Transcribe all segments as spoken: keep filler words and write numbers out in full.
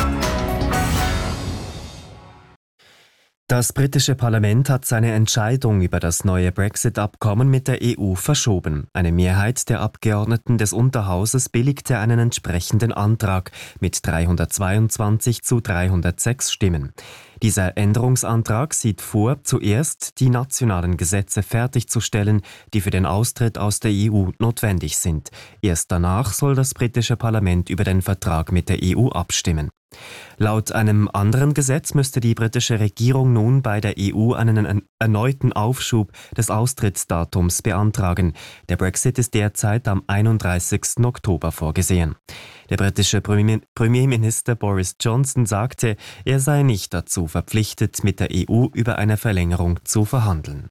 Das britische Parlament hat seine Entscheidung über das neue Brexit-Abkommen mit der E U verschoben. Eine Mehrheit der Abgeordneten des Unterhauses billigte einen entsprechenden Antrag mit dreihundertzweiundzwanzig zu dreihundertsechs Stimmen. Dieser Änderungsantrag sieht vor, zuerst die nationalen Gesetze fertigzustellen, die für den Austritt aus der E U notwendig sind. Erst danach soll das britische Parlament über den Vertrag mit der E U abstimmen. Laut einem anderen Gesetz müsste die britische Regierung nun bei der E U einen erneuten Aufschub des Austrittsdatums beantragen. Der Brexit ist derzeit am einunddreißigsten Oktober vorgesehen. Der britische Premierminister Boris Johnson sagte, er sei nicht dazu verpflichtet, mit der E U über eine Verlängerung zu verhandeln.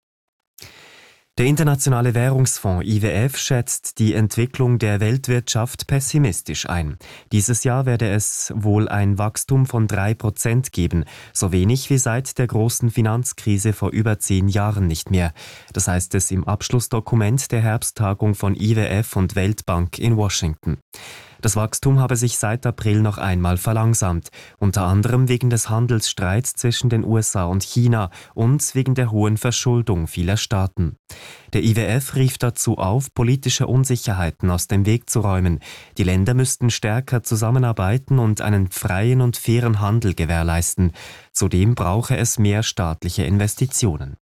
Der Internationale Währungsfonds I W F schätzt die Entwicklung der Weltwirtschaft pessimistisch ein. Dieses Jahr werde es wohl ein Wachstum von drei Prozent geben, so wenig wie seit der großen Finanzkrise vor über zehn Jahren nicht mehr. Das heißt es im Abschlussdokument der Herbsttagung von I W F und Weltbank in Washington. Das Wachstum habe sich seit April noch einmal verlangsamt, unter anderem wegen des Handelsstreits zwischen den U S A und China und wegen der hohen Verschuldung vieler Staaten. Der I W F rief dazu auf, politische Unsicherheiten aus dem Weg zu räumen. Die Länder müssten stärker zusammenarbeiten und einen freien und fairen Handel gewährleisten. Zudem brauche es mehr staatliche Investitionen.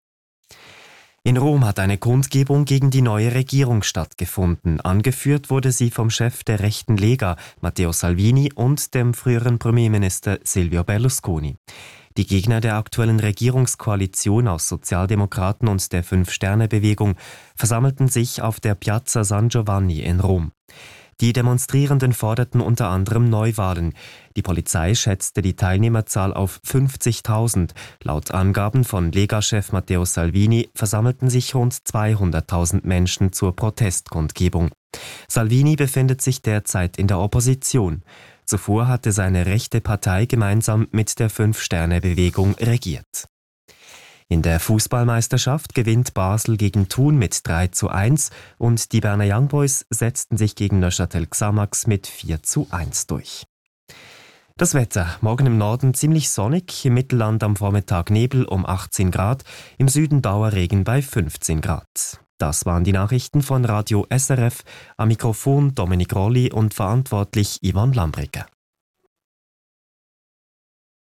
In Rom hat eine Kundgebung gegen die neue Regierung stattgefunden. Angeführt wurde sie vom Chef der rechten Lega, Matteo Salvini, und dem früheren Premierminister Silvio Berlusconi. Die Gegner der aktuellen Regierungskoalition aus Sozialdemokraten und der Fünf-Sterne-Bewegung versammelten sich auf der Piazza San Giovanni in Rom. Die Demonstrierenden forderten unter anderem Neuwahlen. Die Polizei schätzte die Teilnehmerzahl auf fünfzigtausend. Laut Angaben von Lega-Chef Matteo Salvini versammelten sich rund zweihunderttausend Menschen zur Protestkundgebung. Salvini befindet sich derzeit in der Opposition. Zuvor hatte seine rechte Partei gemeinsam mit der Fünf-Sterne-Bewegung regiert. In der Fußballmeisterschaft gewinnt Basel gegen Thun mit drei zu eins und die Berner Young Boys setzten sich gegen Neuchâtel Xamax mit vier zu eins durch. Das Wetter: Morgen im Norden ziemlich sonnig, im Mittelland am Vormittag Nebel um achtzehn Grad, im Süden Dauerregen bei fünfzehn Grad. Das waren die Nachrichten von Radio S R F. Am Mikrofon Dominik Rolli und verantwortlich Ivan Lambricke.